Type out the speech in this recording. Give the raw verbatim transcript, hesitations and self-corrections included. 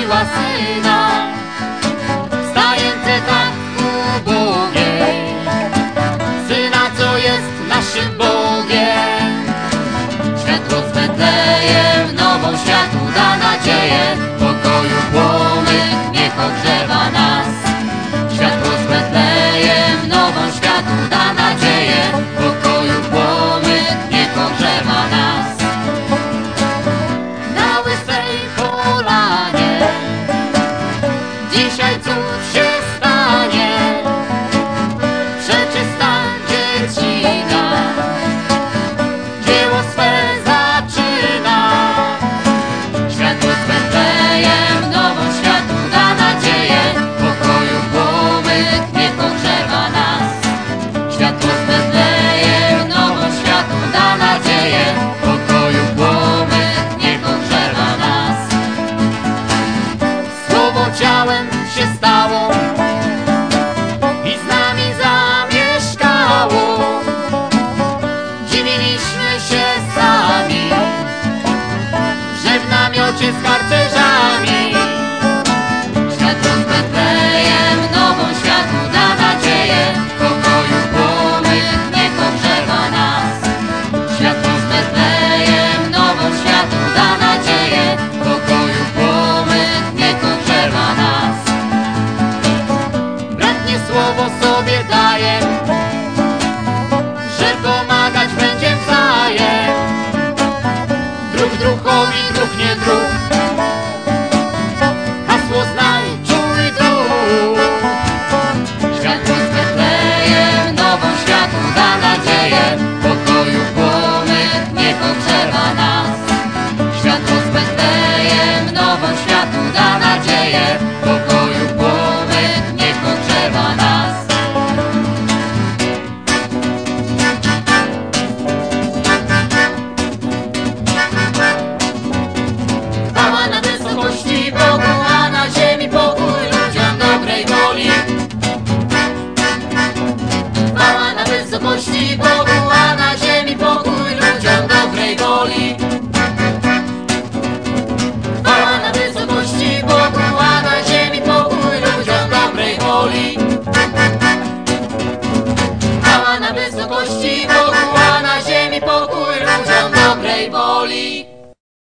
urodziła Syna, wstające tak ubogiej, Syna, co jest naszym Bogiem. Światło z Betlejem nową światu da nadzieję, pokoju płomyk niech ogrzewa nas. Światło z Betlejem nową światu da nadzieję, pokoju płomyk niech ogrzewa nas. Na łysej polanie dzisiaj cud się stanie, przeczysta dziecina dzieło swe zaczyna. Światło z Betlejem nową światu da nadzieję, pokoju płomyk niech ogrzewa nas. Światło z Betlejem nową światu da nadzieję, pokoju płomyk niech ogrzewa nas. Słowo ciałem się stało i z nami zamieszkało. Dziwiliśmy się sami, że w namiocie z harcerzami. Światło z Betlejem nową światu da nadzieję, pokoju płomyk niech ogrzewa nas. Światło z Betlejem nową światu da nadzieję, pokoju płomyk niech ogrzewa nas. Bratnie słowo sobie daję, że pomagać będzie wzajem. Druh druhowi, druh nie druh, hasło znaj, czuj duch. Światło z Betlejem nową światu da nadzieję, pokoju płomyk niech ogrzewa nas. Światło z Betlejem nową światu da nadzieję, pokoju płomyk niech ogrzewa nas. Chwała na wysokości Bogu, a na ziemi pokój ludziom dobrej woli. Chwała na wysokości Bogu, a na ziemi pokój ludziom dobrej woli. Chwała na wysokości Bogu, a na ziemi pokój ludziom dobrej woli. Chwała na wysokości Bogu, a na ziemi pokój ludziom dobrej woli.